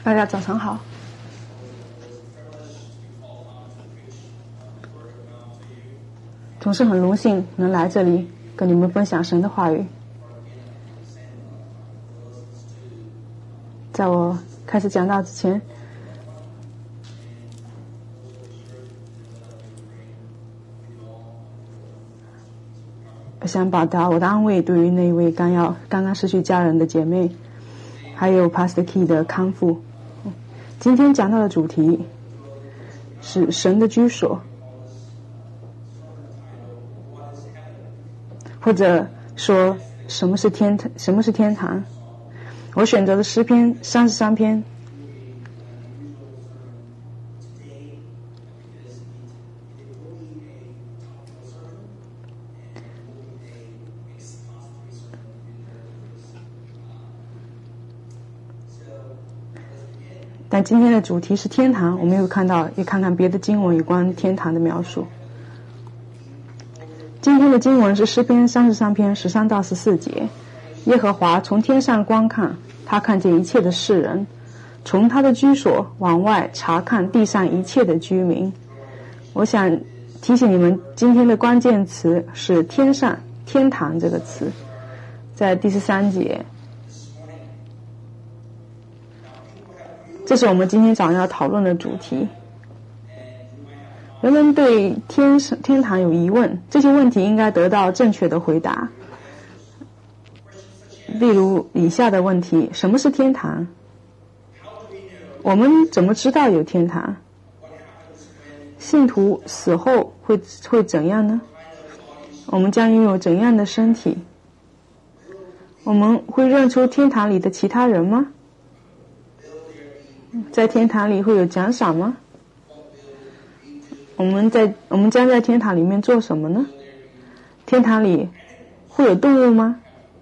大家早上好。总是很荣幸能来这里跟你们分享神的话语。在我开始讲道之前，我想表达我的安慰，对于那位刚刚失去家人的姐妹，还有 Pastor Key 的康复。今天讲到的主题是神的居所，或者说什么是天堂。我选择了诗篇33篇。但今天的主题是天堂，我们又看看别的经文有关天堂的描述。今天的经文是诗篇33篇13到14节。耶和华从天上观看，他看见一切的世人，从他的居所往外查看地上一切的居民。我想提醒你们，今天的关键词是天上、天堂这个词，在第13节。这是我们今天早上要讨论的主题。人们对天堂有疑问，这些问题应该得到正确的回答。例如以下的问题：什么是天堂？我们怎么知道有天堂？信徒死后会怎样呢？我们将拥有怎样的身体？我们会认出天堂里的其他人吗？在天堂里会有奖赏吗？我们将在天堂里面做什么呢？天堂里会有动物吗？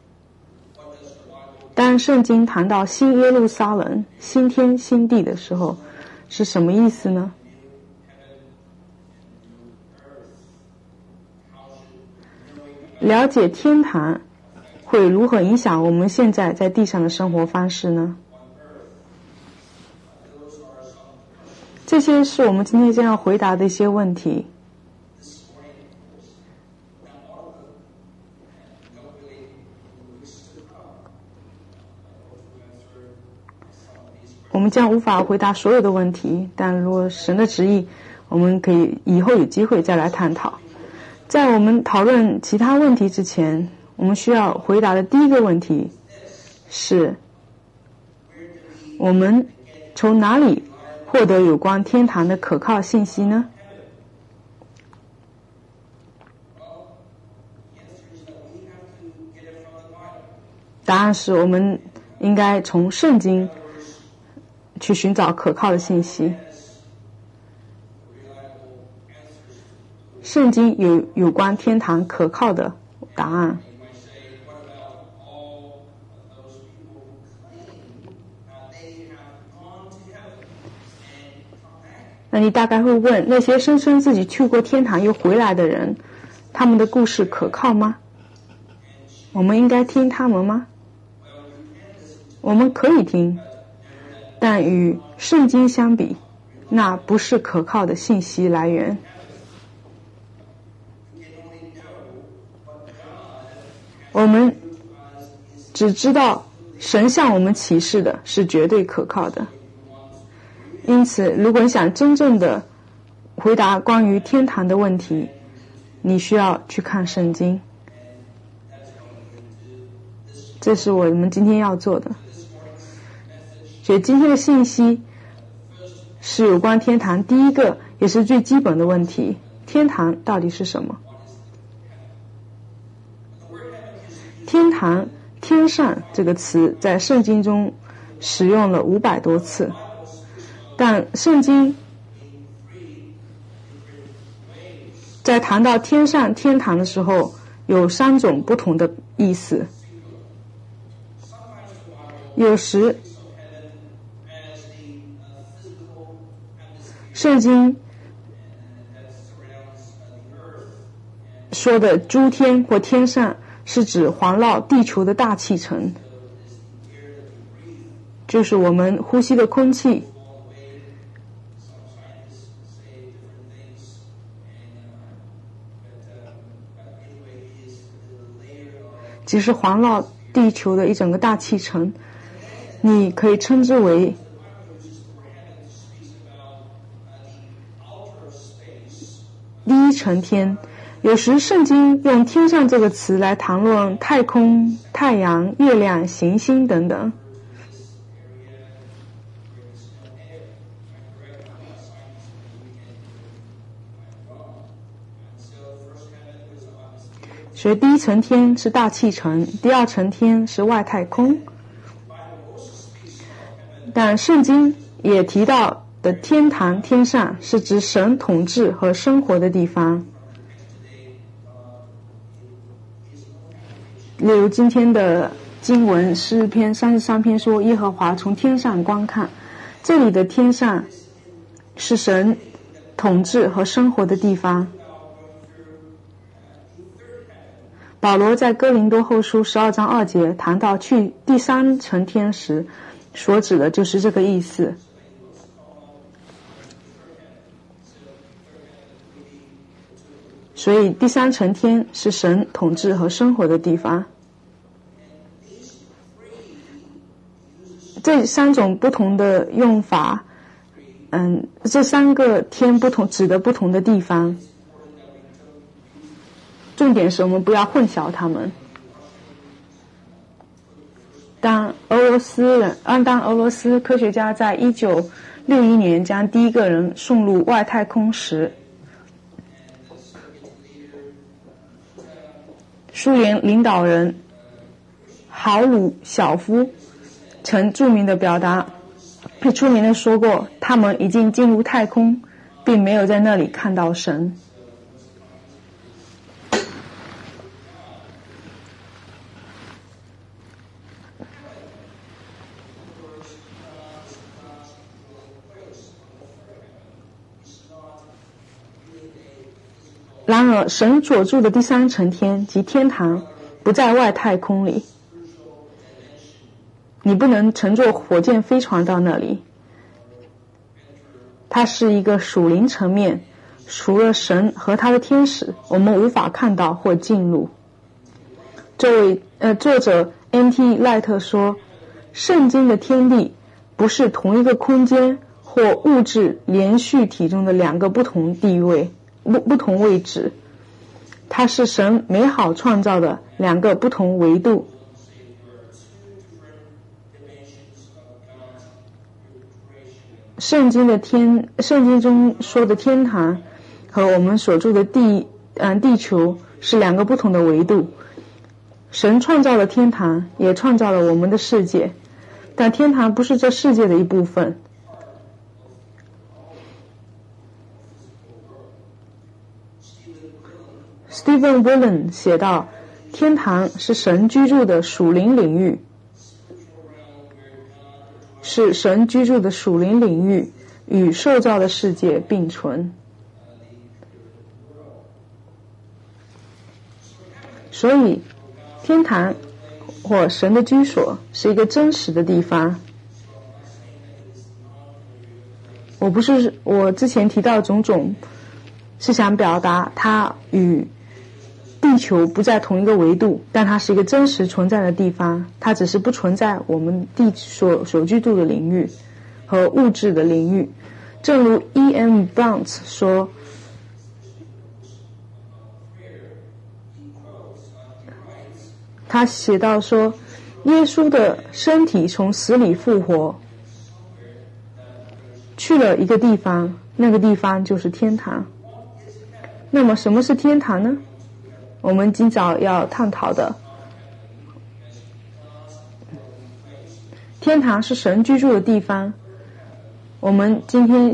当圣经谈到新耶路撒冷、新天新地的时候，是什么意思呢？了解天堂会如何影响我们现在在地上的生活方式呢？这些是我们今天将要回答的一些问题。我们将无法回答所有的问题，但如果神的旨意，我们可以以后有机会再来探讨。在我们讨论其他问题之前，我们需要回答的第一个问题是：我们从哪里获得有关天堂的可靠信息呢？答案是我们应该从圣经去寻找可靠的信息。圣经有关天堂可靠的答案。那你大概会问，那些声称自己去过天堂又回来的人，他们的故事可靠吗？我们应该听他们吗？我们可以听，但与圣经相比，那不是可靠的信息来源。我们只知道神向我们启示的是绝对可靠的。因此，如果你想真正的回答关于天堂的问题，你需要去看圣经。这是我们今天要做的。所以今天的信息是有关天堂第一个也是最基本的问题：天堂到底是什么？天堂、天上这个词在圣经中使用了500多次，但圣经在谈到天上、天堂的时候，有3种不同的意思。有时圣经说的诸天或天上是指环绕地球的大气层， 就是我们呼吸的空气。即是环绕地球的一整个大气层，你可以称之为第一层天。有时圣经用天上这个词来谈论太空、太阳、月亮、行星等等。所以第一层天是大气层，第二层天是外太空。但圣经也提到的天堂、天上是指神统治和生活的地方。例如今天的经文诗篇33篇说，耶和华从天上观看，这里的天上是神统治和生活的地方。保罗在哥林多后书12章2节谈到去第三层天时，所指的就是这个意思。所以第三层天是神统治和生活的地方。这三种不同的用法，这三个天不同指的不同的地方。重点是我们不要混淆它们。当俄罗斯科学家在1961年将第一个人送入外太空时，苏联领导人豪鲁小夫曾著名的说过，他们已经进入太空，并没有在那里看到神。然而神所住的第三层天即天堂不在外太空里，你不能乘坐火箭飞船到那里。它是一个属灵层面，除了神和他的天使，我们无法看到或进入。作者 N.T. 赖特说，圣经的天地不是同一个空间或物质连续体中的两个不同位置，它是神美好创造的两个不同维度。圣经中说的天堂和我们所住的地球是两个不同的维度。神创造了天堂，也创造了我们的世界，但天堂不是这世界的一部分。Stephen Willen 写道，天堂是神居住的属灵领域，与受造的世界并存。所以天堂或神的居所是一个真实的地方。我之前提到种种是想表达它与地球不在同一个维度，但它是一个真实存在的地方，它只是不存在我们所居住的领域和物质的领域。正如 E.M. Bounds 说，他写到说，耶稣的身体从死里复活，去了一个地方，那个地方就是天堂。那么什么是天堂呢？我们今早要探讨的，天堂是神居住的地方。我们今天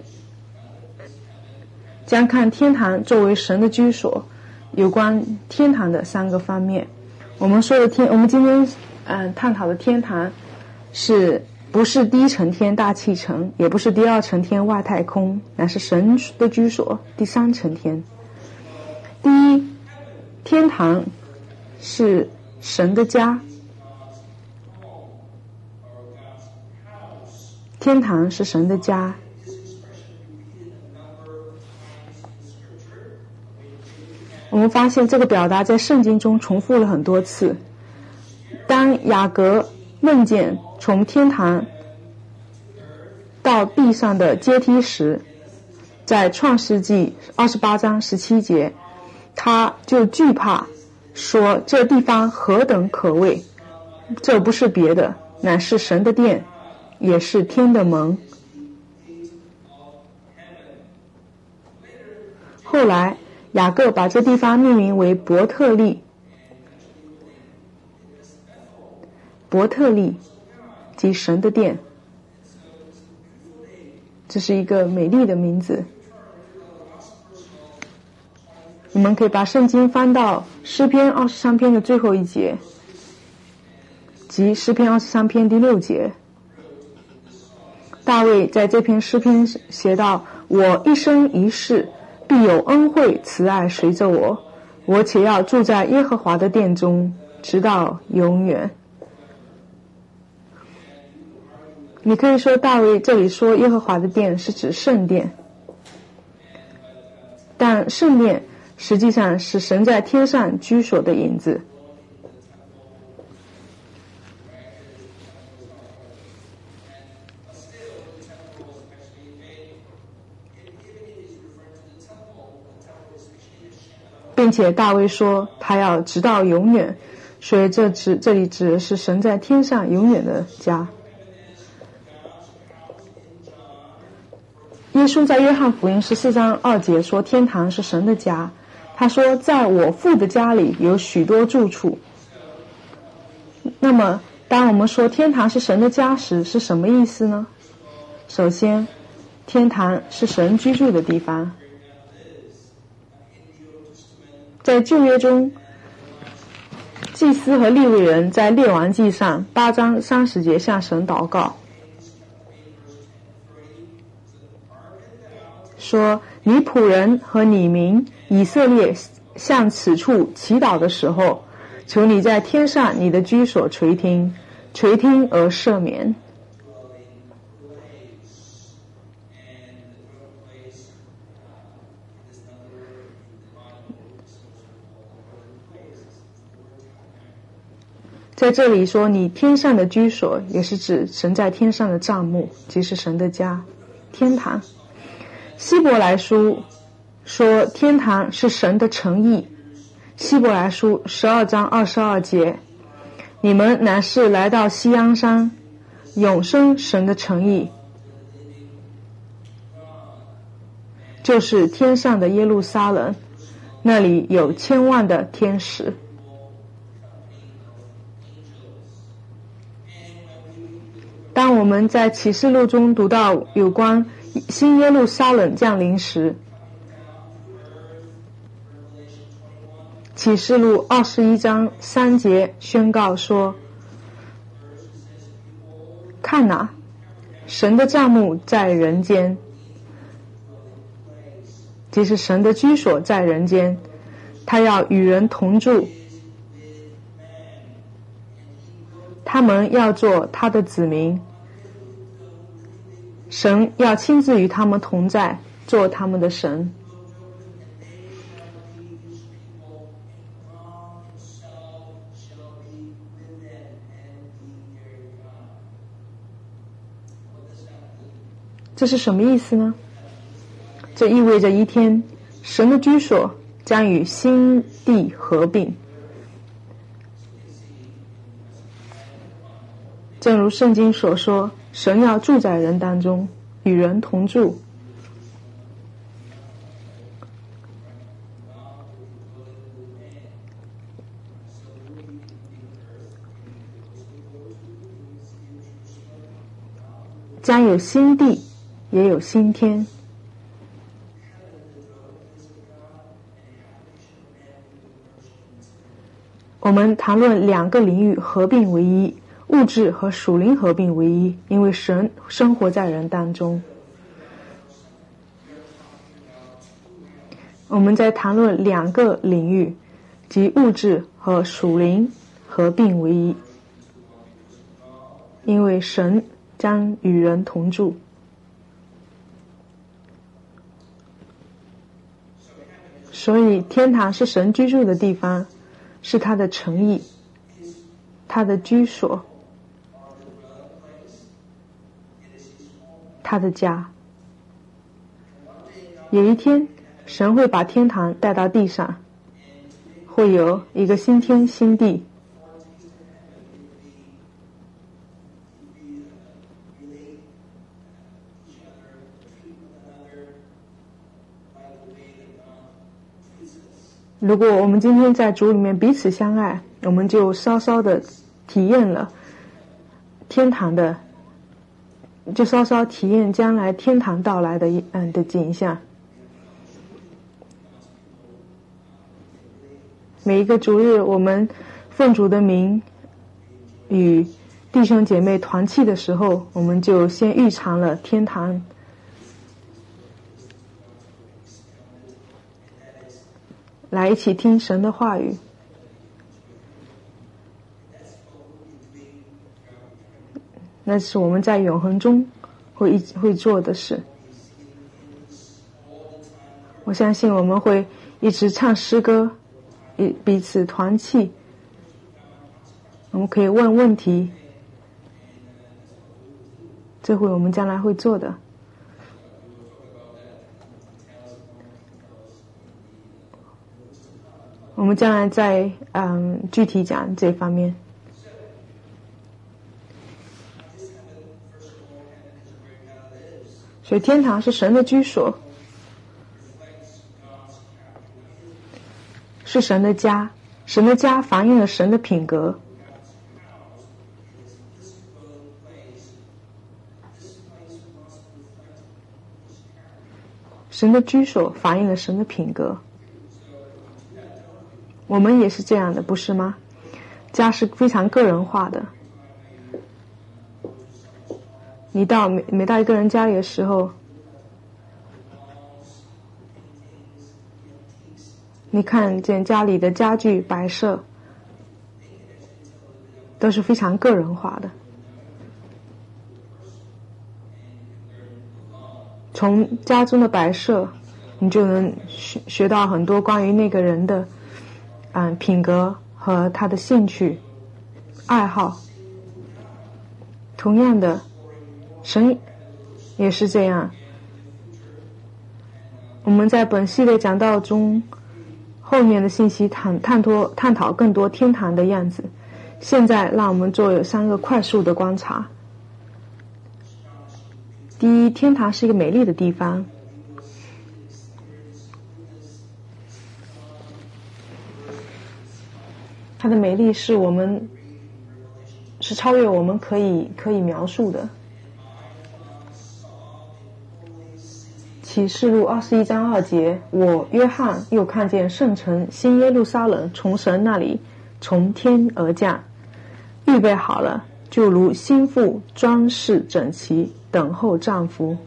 将看天堂作为神的居所，有关天堂的三个方面。我们今天探讨的天堂不是第一层天大气层，也不是第二层天外太空，乃是神的居所，第三层天。第一，天堂是神的家。 天堂是神的家。我们发现这个表达在圣经中重复了很多次。当雅各梦见从天堂到地上的阶梯时，在创世纪28章17节，他就惧怕，说这地方何等可畏，这不是别的，乃是神的殿，也是天的门。后来雅各把这地方命名为伯特利，伯特利即神的殿，这是一个美丽的名字。你们可以把圣经翻到诗篇23篇的最后一节，即诗篇23篇第6节。大卫在这篇诗篇写道：我一生一世必有恩惠慈爱随着我，我且要住在耶和华的殿中，直到永远。你可以说大卫这里说耶和华的殿是指圣殿，但圣殿实际上是神在天上居所的影子。并且大卫说他要直到永远，所以这里指的是神在天上永远的家。耶稣在约翰福音14章2节说天堂是神的家，他说在我父的家里有许多住处。那么当我们说天堂是神的家时，是什么意思呢？首先，天堂是神居住的地方。在旧约中，祭司和利未人在列王记上8章30节向神祷告，说你仆人和你民以色列向此处祈祷的时候，求你在天上你的居所垂听而赦免。在这里说你天上的居所，也是指神在天上的帐幕，即是神的家，天堂。希伯来书说天堂是神的诚意，希伯来书12章22节，你们乃是来到锡安山，永生神的诚意，就是天上的耶路撒冷，那里有千万的天使。当我们在启示录中读到有关新耶路撒冷降临时，启示录21章3节宣告说，看哪，神的帐幕在人间，即是神的居所在人间，他要与人同住，他们要做他的子民，神要亲自与他们同在，做他们的神。这是什么意思呢？这意味着一天，神的居所将与新地合并。正如圣经所说，神要住在人当中，与人同住。将有新地，也有新天。我们谈论两个领域合并为一，物质和属灵合并为一，因为神生活在人当中。我们在谈论两个领域，即物质和属灵合并为一，因为神将与人同住。所以天堂是神居住的地方，是他的诚意，他的居所，他的家。有一天，神会把天堂带到地上，会有一个新天新地。如果我们今天在主里面彼此相爱，我们就稍稍的体验了天堂的，就稍稍体验将来天堂到来的的景象。每一个主日，我们奉主的名与弟兄姐妹团契的时候，我们就先预尝了天堂。来一起听神的话语，那是我们在永恒中会做的事。我相信我们会一直唱诗歌，彼此团契，我们可以问问题，这会我们将来会做的。我们将来再具体讲这方面。所以天堂是神的居所，是神的家，神的家反映了神的品格。神的居所反映了神的品格。我们也是这样的，不是吗？家是非常个人化的。你每到一个人家里的时候，你看见家里的家具摆设都是非常个人化的。从家中的摆设，你就能学到很多关于那个人的品格和他的兴趣、爱好。同样的，神也是这样。我们在本系列讲道中，后面的信息探讨更多天堂的样子。现在让我们做有3个快速的观察。第一，天堂是一个美丽的地方。它的美丽是超越我们可以描述的。启示录21章2节，我约翰又看见圣城新耶路撒冷从神那里从天而降，预备好了，就如新妇装饰整齐，等候丈夫。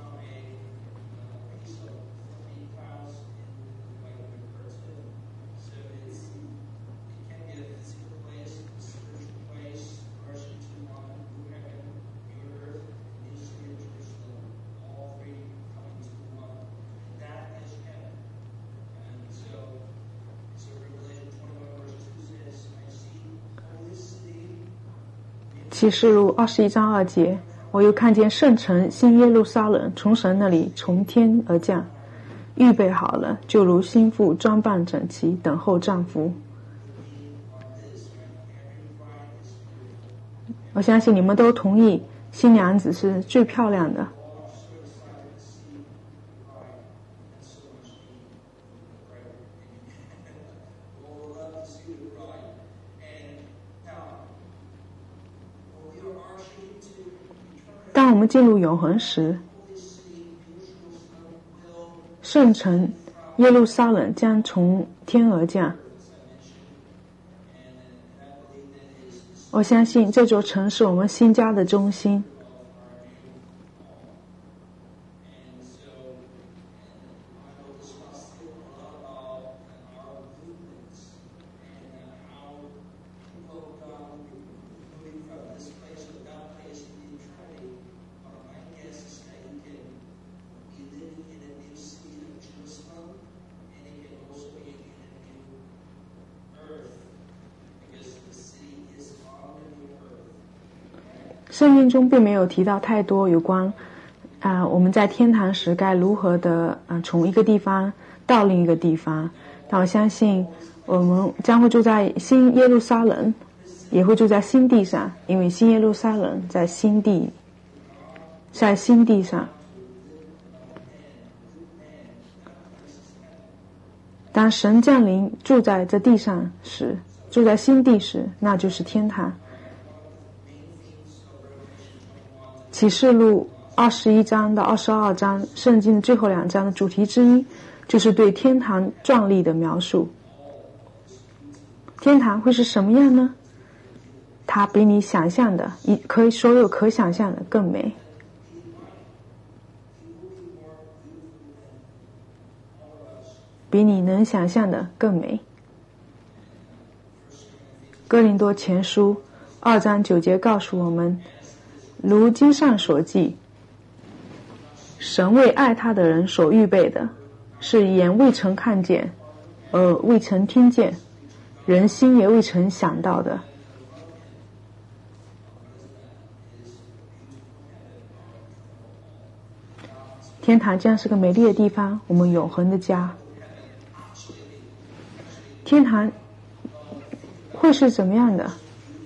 启示录21章2节，我又看见圣城新耶路撒冷从神那里从天而降，预备好了，就如新妇装扮整齐，等候丈夫。我相信你们都同意，新娘子是最漂亮的。当我们进入永恒时，圣城耶路撒冷将从天而降。我相信这座城是我们新家的中心。 圣经中并没有提到太多有关我们在天堂时该如何的从一个地方到另一个地方，但我相信我们将会住在新耶路撒冷，也会住在新地上，因为新耶路撒冷在新地上。当神降临住在这地上时，住在新地时，那就是天堂。启示录21章到22章，圣经的最后2章的主题之一，就是对天堂壮丽的描述。天堂会是什么样呢？它比你想象的，所有可想象的更美。比你能想象的更美。哥林多前书2章9节告诉我们，如经上所记，神为爱他的人所预备的，是眼未曾看见，耳未曾听见，人心也未曾想到的。天堂将是个美丽的地方，我们永恒的家。天堂会是怎么样的？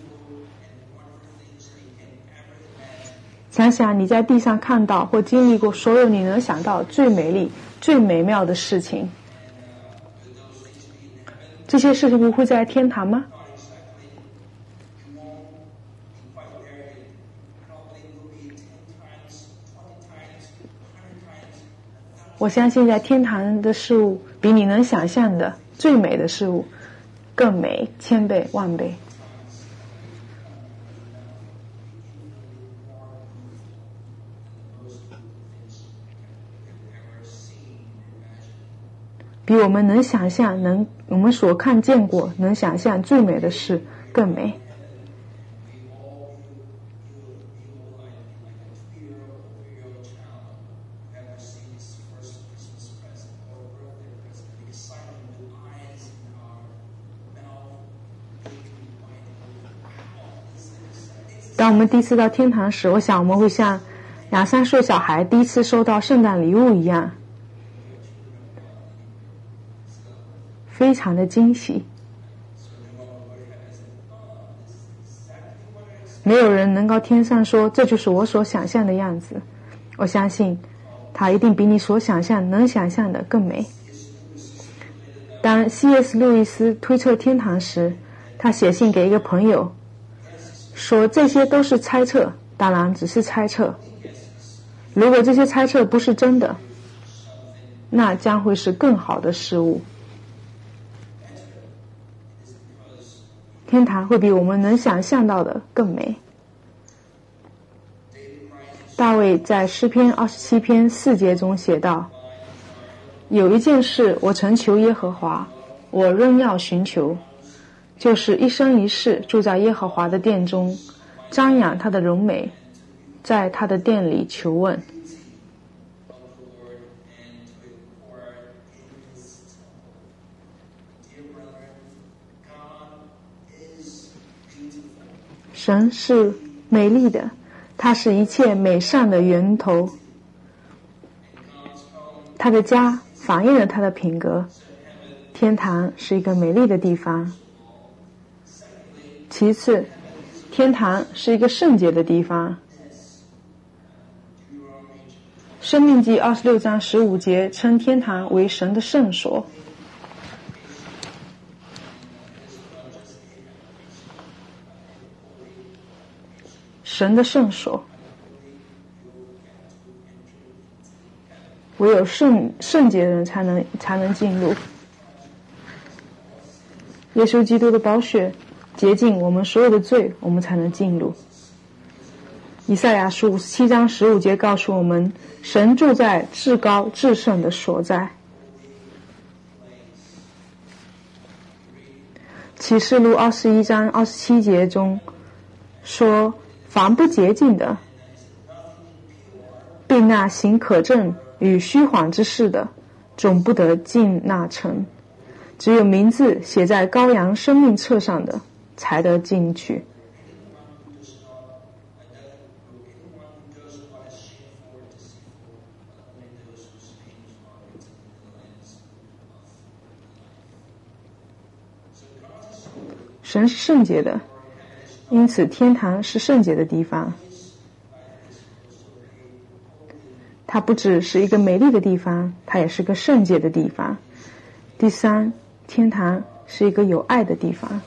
想想你在地上看到或经历过所有你能想到最美丽、最美妙的事情，这些事情不会在天堂吗？我相信在天堂的事物比你能想象的最美的事物更美千倍万倍。比我们能想象我们所看见过能想象最美的事更美。当我们第一次到天堂时，我想我们会像2-3岁小孩第一次收到圣诞礼物一样，非常的惊喜。没有人能够天上说这就是我所想象的样子，我相信它一定比你所想象能想象的更美。当 C.S. 路易斯推测天堂时，他写信给一个朋友说，这些都是猜测，当然只是猜测。如果这些猜测不是真的，那将会是更好的事物。天堂会比我们能想象到的更美。大卫在诗篇27篇4节中写道，有一件事我曾求耶和华，我仍要寻求，就是一生一世住在耶和华的殿中，瞻仰他的荣美，在他的殿里求问。神是美丽的，他是一切美善的源头，他的家反映了他的品格。天堂是一个美丽的地方。其次，天堂是一个圣洁的地方。申命记26章15节称天堂为神的圣所。神的圣所，唯有圣洁的人才能进入。耶稣基督的宝血洁净我们所有的罪，我们才能进入。以赛亚书57章15节告诉我们，神住在至高至圣的所在。启示录21章27节中说，凡不洁净的，并那行可憎与虚谎之事的，总不得进那城。只有名字写在羔羊生命册上的，才得进去。 神是圣洁的，因此天堂是圣洁的地方。它不只是一个美丽的地方，它也是个圣洁的地方。第三，天堂是一个有爱的地方。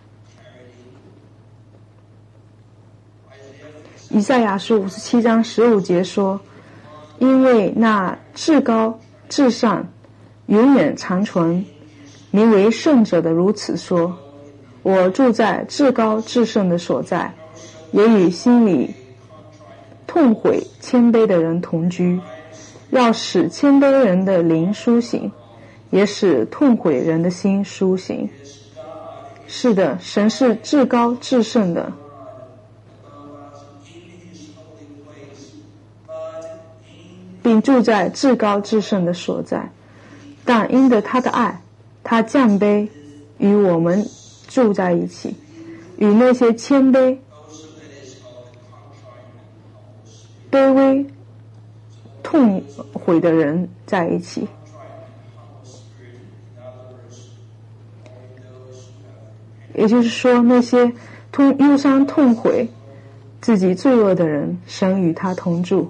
以赛亚书57章15节说，因为那至高至上永远长存，名为圣者的如此说，我住在至高至圣的所在，也与心里痛悔谦卑的人同居，要使谦卑人的灵苏醒，也使痛悔人的心苏醒。是的，神是至高至圣的，并住在至高至圣的所在，但因着他的爱，他降卑与我们住在一起，与那些谦卑卑微痛悔的人在一起。也就是说，那些忧伤痛悔自己罪恶的人，神与他同住。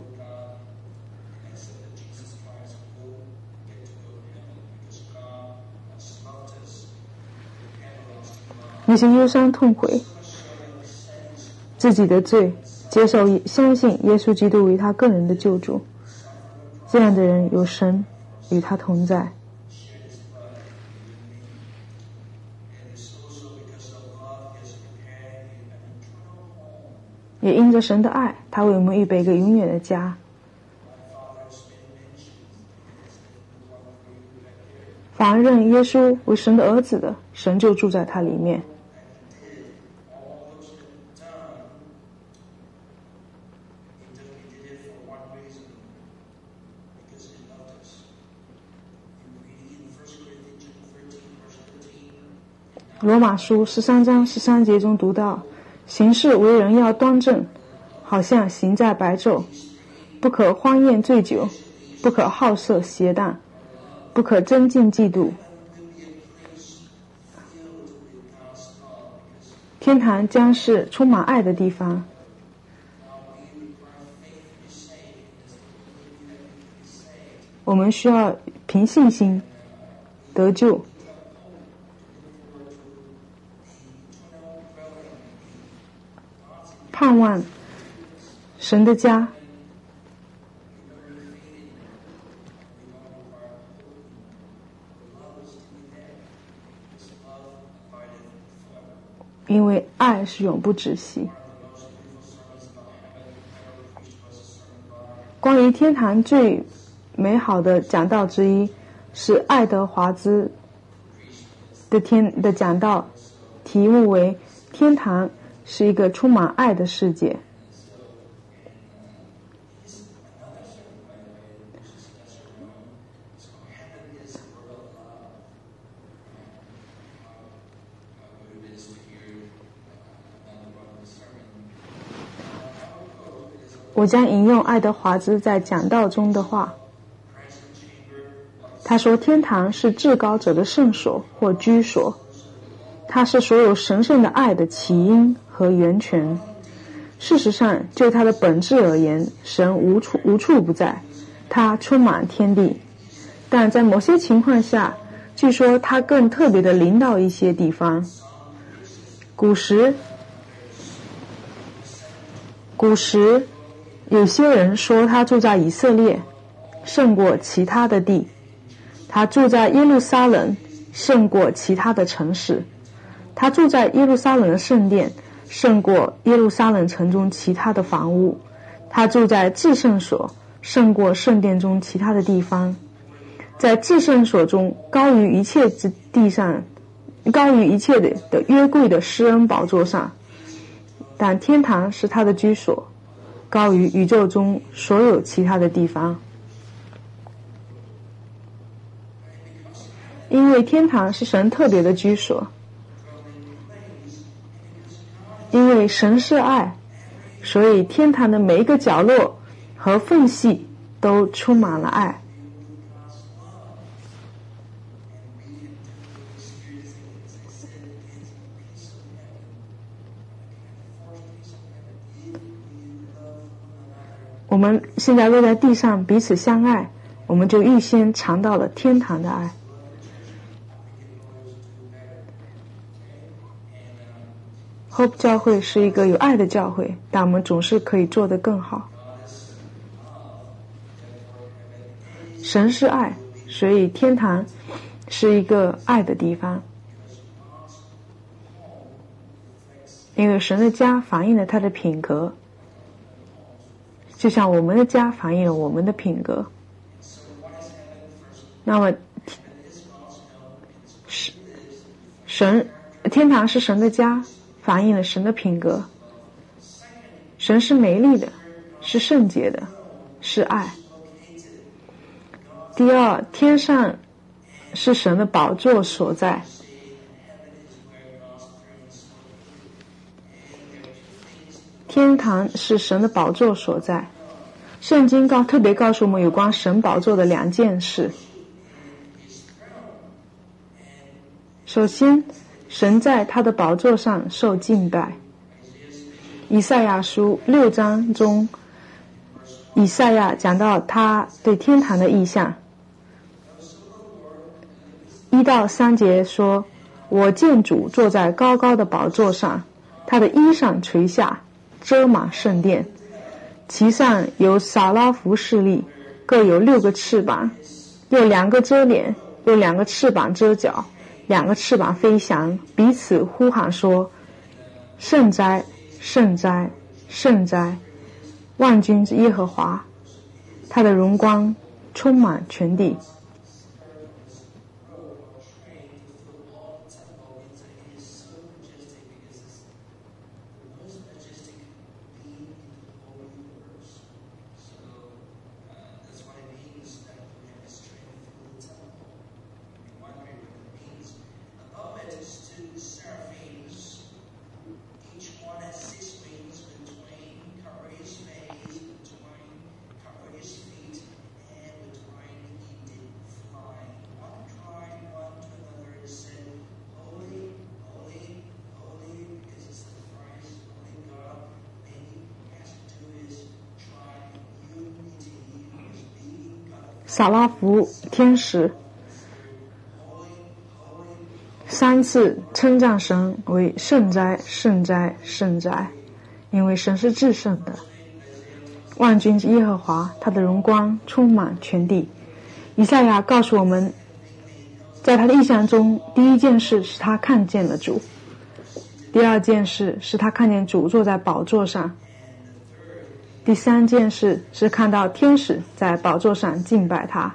那些忧伤痛悔自己的罪，接受相信耶稣基督为他个人的救主，这样的人有神与他同在。也因着神的爱，他为我们预备一个永远的家。凡认耶稣为神的儿子的，神就住在他里面。罗马书13章13节中读到，行事为人要端正，好像行在白昼，不可荒宴醉酒，不可好色邪荡，不可争竞嫉妒。天堂将是充满爱的地方。我们需要凭信心得救，盼望神的家，因为爱是永不止息。关于天堂最美好的讲道之一是爱德华兹的讲道，题目为天堂是一个充满爱的世界。我将引用爱德华兹在讲道中的话，他说，天堂是至高者的圣所或居所，它是所有神圣的爱的起因和源泉。事实上，就它的本质而言，神无处不在，它充满天地。但在某些情况下，据说它更特别的临到一些地方。古时有些人说他住在以色列，胜过其他的地；他住在耶路撒冷，胜过其他的城市；他住在耶路撒冷的圣殿，胜过耶路撒冷城中其他的房屋；他住在至圣所，胜过圣殿中其他的地方。在至圣所中，高于一切的约柜的施恩宝座上，但天堂是他的居所，高于宇宙中所有其他的地方。因为天堂是神特别的居所，因为神是爱，所以天堂的每一个角落和缝隙都充满了爱。 我们现在落在地上彼此相爱，我们就预先尝到了天堂的爱。Hope 教会是一个有爱的教会，但我们总是可以做得更好。神是爱，所以天堂是一个爱的地方。因为神的家反映了他的品格，就像我们的家反映了我们的品格。那么天堂是神的家，反映了神的品格。神是美丽的，是圣洁的，是爱。第二，天上是神的宝座所在。天堂是神的宝座所在。圣经特别告诉我们有关神宝座的2件事。首先，神在他的宝座上受敬拜。以赛亚书6章中，以赛亚讲到他对天堂的意象。1到3节说，我见主坐在高高的宝座上，他的衣裳垂下，遮满圣殿，其上有撒拉弗侍立，各有6个翅膀，有2个遮脸，有2个翅膀遮脚，2个翅膀飞翔，彼此呼喊说，圣哉，圣哉，圣哉，万军之耶和华，他的荣光充满全地。撒拉弗天使3次称赞神为圣哉，圣哉，圣哉，因为神是至圣的。万军之耶和华，他的荣光充满全地。以赛亚告诉我们，在他的意象中，第1件事是他看见了主，第2件事是他看见主坐在宝座上，第3件事是看到天使在宝座上敬拜他。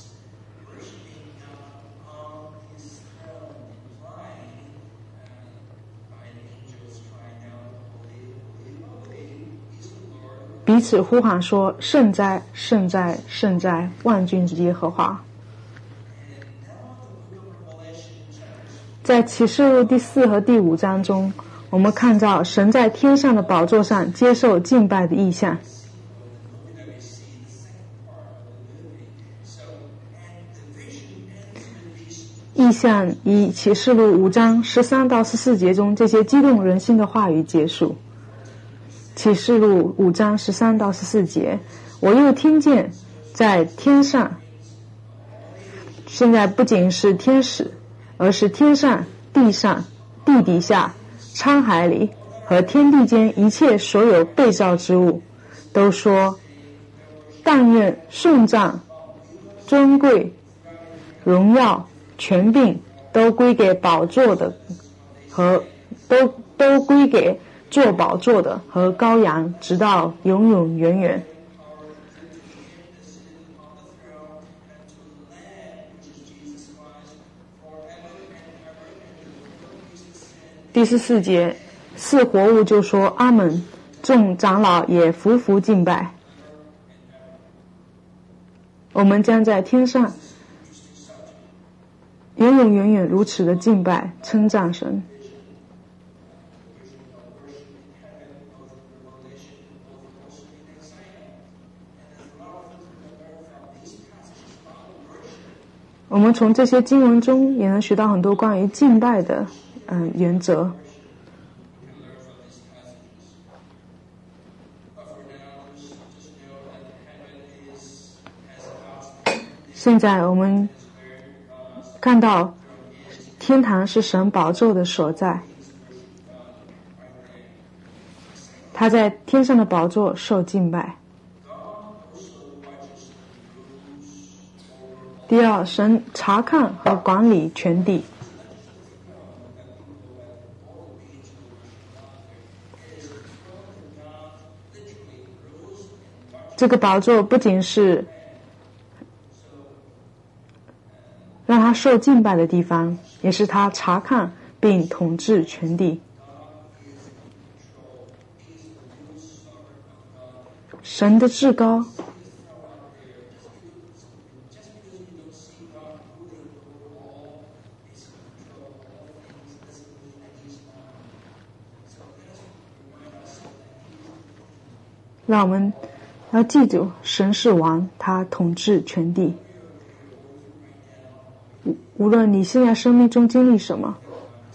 彼此呼喊说，圣哉，圣哉，圣哉，万军之耶和华。在启示录第4和第5章中，我们看到神在天上的宝座上接受敬拜的意象。意象以启示录5章13到14节中这些激动人心的话语结束。启示录5章13到14节，我又听见在天上，现在不仅是天使，而是天上、地上、地底下、沧海里和天地间一切所有被造之物，都说，但愿颂赞、尊贵、荣耀、权柄都归给宝座的和都归给坐宝座的和羔羊，直到永永远远。第14节，4活物就说阿们，众长老也匍匐敬拜。我们将在天上永永远远如此的敬拜称赞神。我们从这些经文中也能学到很多关于敬拜的原则。 现在我们看到天堂是神宝座的所在，他在天上的宝座受敬拜。第二，神查看和管理全地。这个宝座不仅是让他受敬拜的地方，也是他查看并统治全地。神的至高，让我们要记住，神是王，他统治全地。无论你现在生命中经历什么，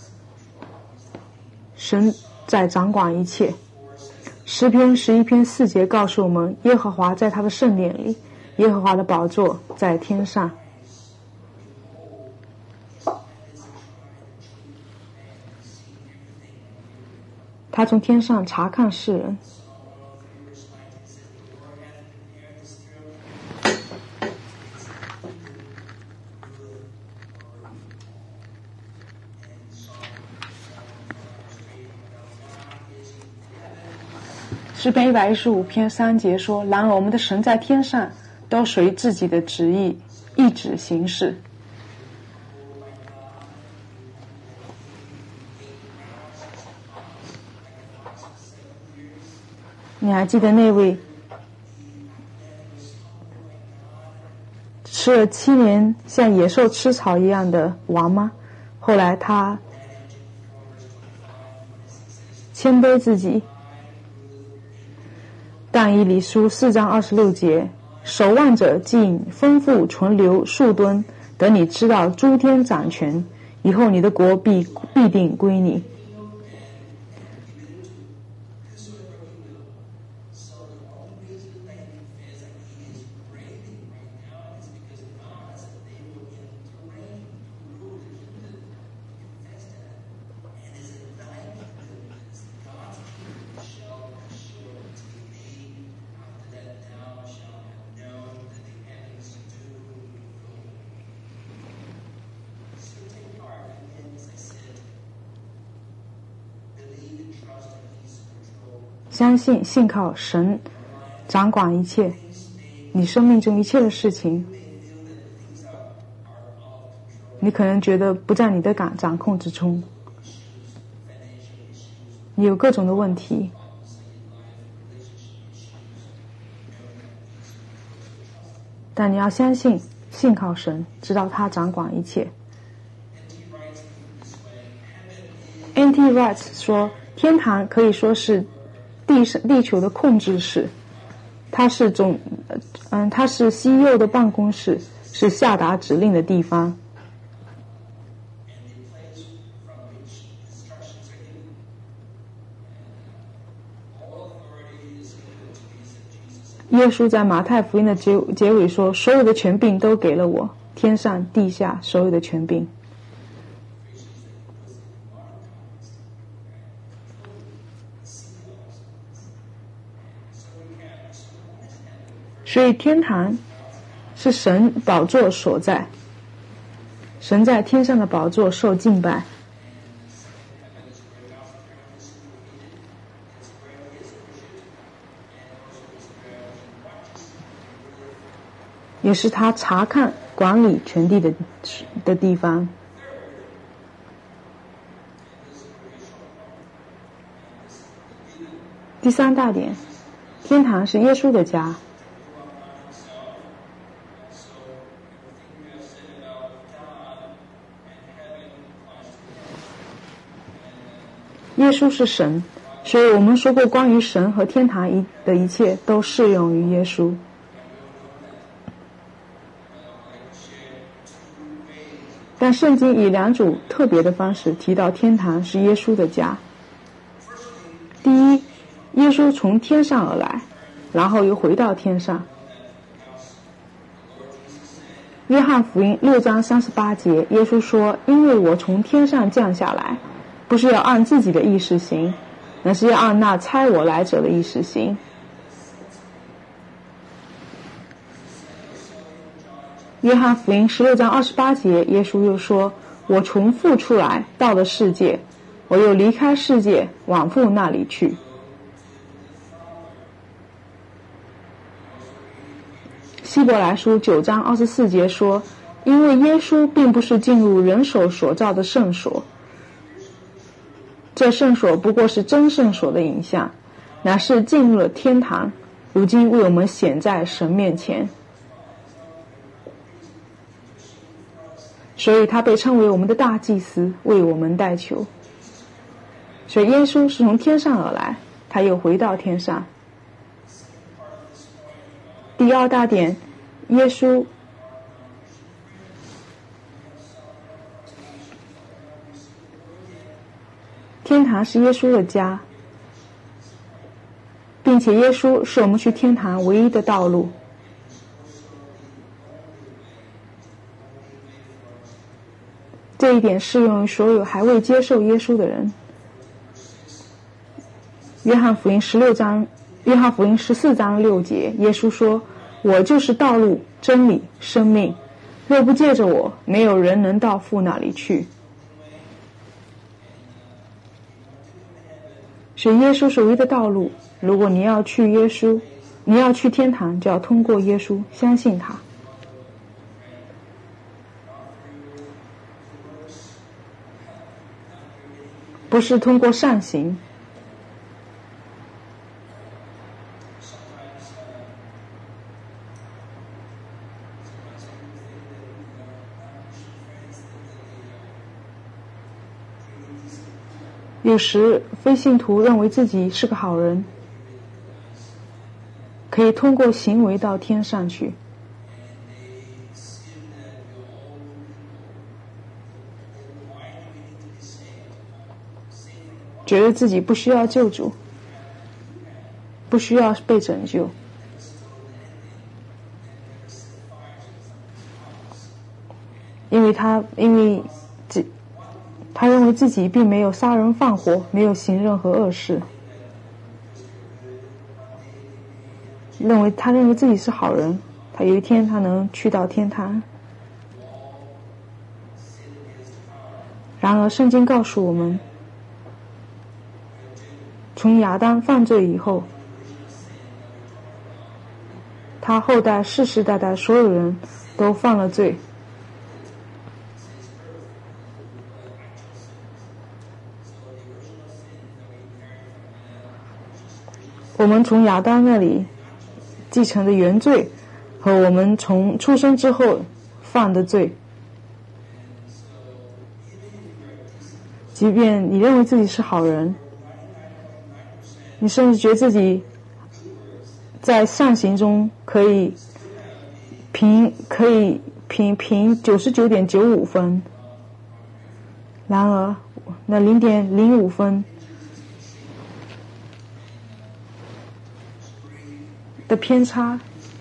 神在掌管一切。诗篇11篇4节告诉我们，耶和华在他的圣殿里，耶和华的宝座在天上。他从天上查看世人。诗篇115篇3节说，然而我们的神在天上，都随自己的旨意意志行事。你还记得那位吃了7年像野兽吃草一样的王吗？后来他谦卑自己。但以理书4章26节，守望者竟丰富存留数吨，等你知道诸天掌权，以后你的国必定归你。相信信靠神掌管一切，你生命中一切的事情，你可能觉得不在你的掌控之中，你有各种的问题，但你要相信信靠神，知道他掌管一切。N.T. Wright 说，天堂可以说是地球的控制室，它是西柚的办公室，是下达指令的地方。耶稣在马太福音的结尾说，所有的权柄都给了我，天上地下所有的权柄。所以天堂是神宝座所在，神在天上的宝座受敬拜。也是他查看管理全地的地方。第3大点，天堂是耶稣的家。耶稣是神，所以我们说过关于神和天堂的一切都适用于耶稣。但圣经以2种特别的方式提到天堂是耶稣的家。第一，耶稣从天上而来，然后又回到天上。 约翰福音6章38节，耶稣说：因为我从天上降下来，不是要按自己的意思行，乃是要按那差我来者的意思行。约翰福音16章28节，耶稣又说：我从父出来，到了世界，我又离开世界，往父那里去。希伯来书9章24节说：因为耶稣并不是进入人手所造的圣所，这圣所不过是真圣所的影像，乃是进入了天堂，如今为我们显在神面前。所以他被称为我们的大祭司，为我们代求。所以耶稣是从天上而来，他又回到天上。第二大点，耶稣天堂是耶稣的家，并且耶稣是我们去天堂唯一的道路。这一点适用于所有还未接受耶稣的人。约翰福音14章6节，耶稣说：我就是道路、真理、生命，若不借着我，没有人能到父那里去。所以耶稣是唯一的道路。如果你要去天堂，就要通过耶稣，相信他。不是通过善行。有时非信徒认为自己是个好人，可以通过行为到天上去。觉得自己不需要救主，不需要被拯救，因为他认为自己并没有杀人放火，没有行任何恶事，他认为自己是好人，他有一天他能去到天堂。然而圣经告诉我们，从亚当犯罪以后，他后代世世代代所有人都犯了罪。我们从亚当那里继承的原罪，和我们从出生之后犯的罪，即便你认为自己是好人，你甚至觉得自己在善行中可以评 99.95 分，然而那 0.05 分的偏差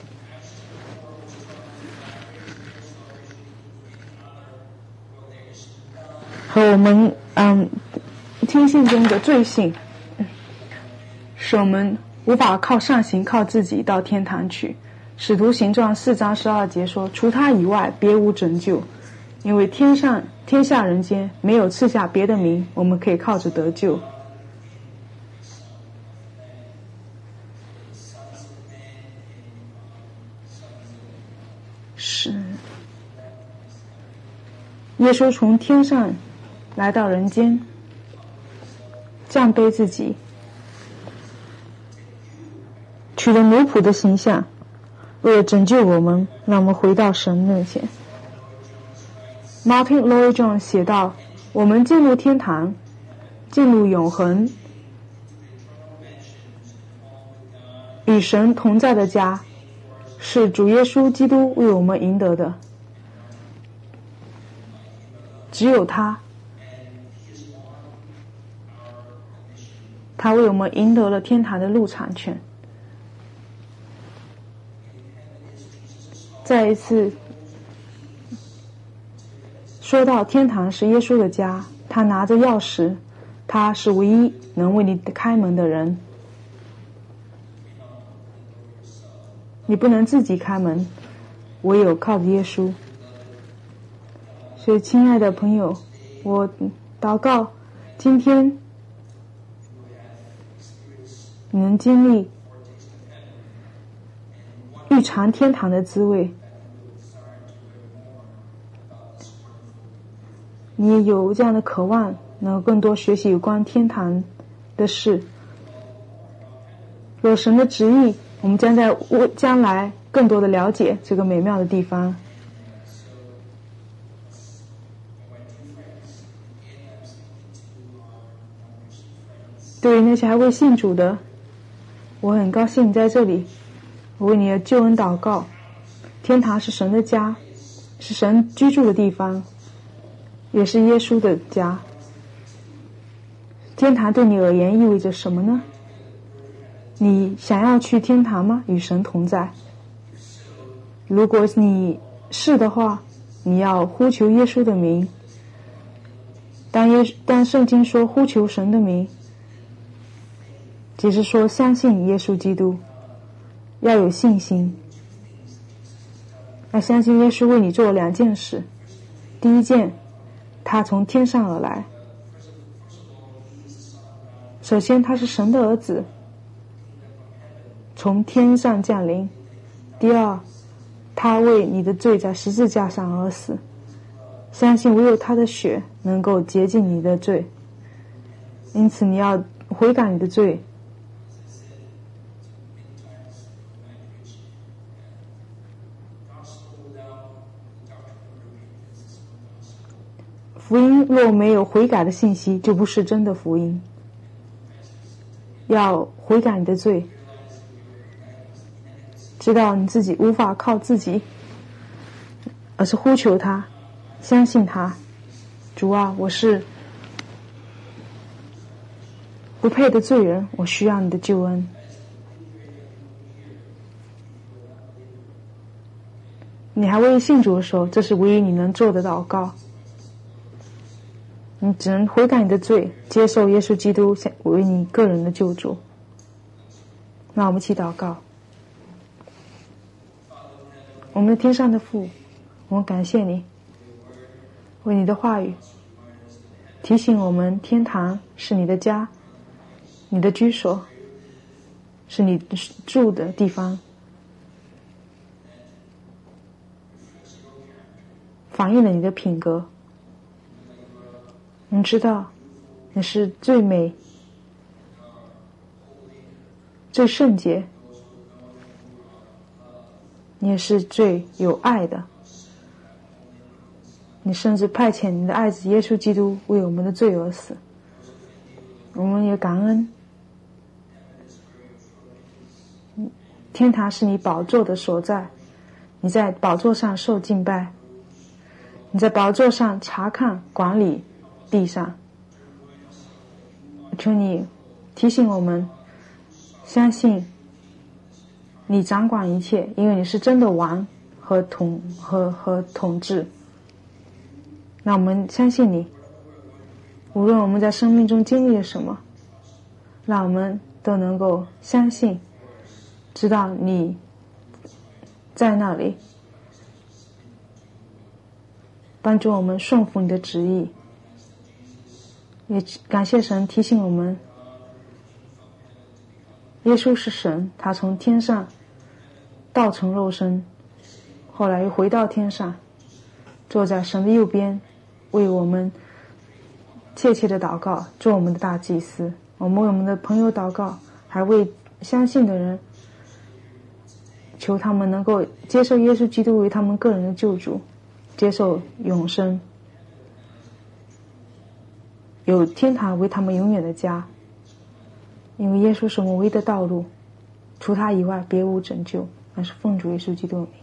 和我们天性中的罪性，使我们无法靠善行靠自己到天堂去。使徒行传4章12节说：除他以外别无拯救，因为天下人间没有赐下别的名，我们可以靠着得救。是耶稣从天上来到人间，降卑自己，取了奴仆的形象，为了拯救我们，让我们回到神面前。Martin Lloyd-Jones 写道：我们进入天堂，进入永恒与神同在的家，是主耶稣基督为我们赢得的。只有他为我们赢得了天堂的入场券。再一次说到天堂是耶稣的家，他拿着钥匙，他是唯一能为你开门的人。你不能自己开门，唯有靠着耶稣。所以亲爱的朋友，我祷告今天你能经历欲尝天堂的滋味，你也有这样的渴望，能够更多学习有关天堂的事。有神的旨意，我们将在将来更多的了解这个美妙的地方。对于那些还未信主的，我很高兴在这里，我为你的救恩祷告。天堂是神的家，是神居住的地方，也是耶稣的家。天堂对你而言意味着什么呢？你想要去天堂吗？与神同在。如果你是的话，你要呼求耶稣的名。当圣经说呼求神的名，只是说相信耶稣基督，要有信心，要相信耶稣为你做了两件事。第一件，他从天上而来，首先他是神的儿子，从天上降临。第二，他为你的罪在十字架上而死，相信唯有他的血能够洁净你的罪，因此你要悔改你的罪。福音若没有悔改的信息，就不是真的福音。要悔改你的罪，知道你自己无法靠自己，而是呼求他，相信他。主啊，我是不配的罪人，我需要你的救恩。你还未信主的时候，这是唯一你能做的祷告。你只能悔改你的罪，接受耶稣基督为你个人的救主。那我们一起祷告。我们的天上的父，我们感谢你，为你的话语提醒我们，天堂是你的家，你的居所，是你住的地方，反映了你的品格。你知道你是最美、最圣洁，你也是最有爱的。你甚至派遣你的爱子耶稣基督为我们的罪而死，我们也感恩。天堂是你宝座的所在，你在宝座上受敬拜，你在宝座上查看管理地上。求你提醒我们，相信你掌管一切，因为你是真的王和统治。那我们相信你，无论我们在生命中经历了什么，让我们都能够相信，知道你在那里，帮助我们顺服你的旨意。也感谢神提醒我们，耶稣是神，他从天上道成肉身，后来又回到天上，坐在神的右边，为我们切切的祷告，做我们的大祭司。我们为我们的朋友祷告，还为相信的人，求他们能够接受耶稣基督为他们个人的救主，接受永生，有天堂为他们永远的家。因为耶稣是我们唯一的道路，除他以外别无拯救，那是奉主耶稣基督的名。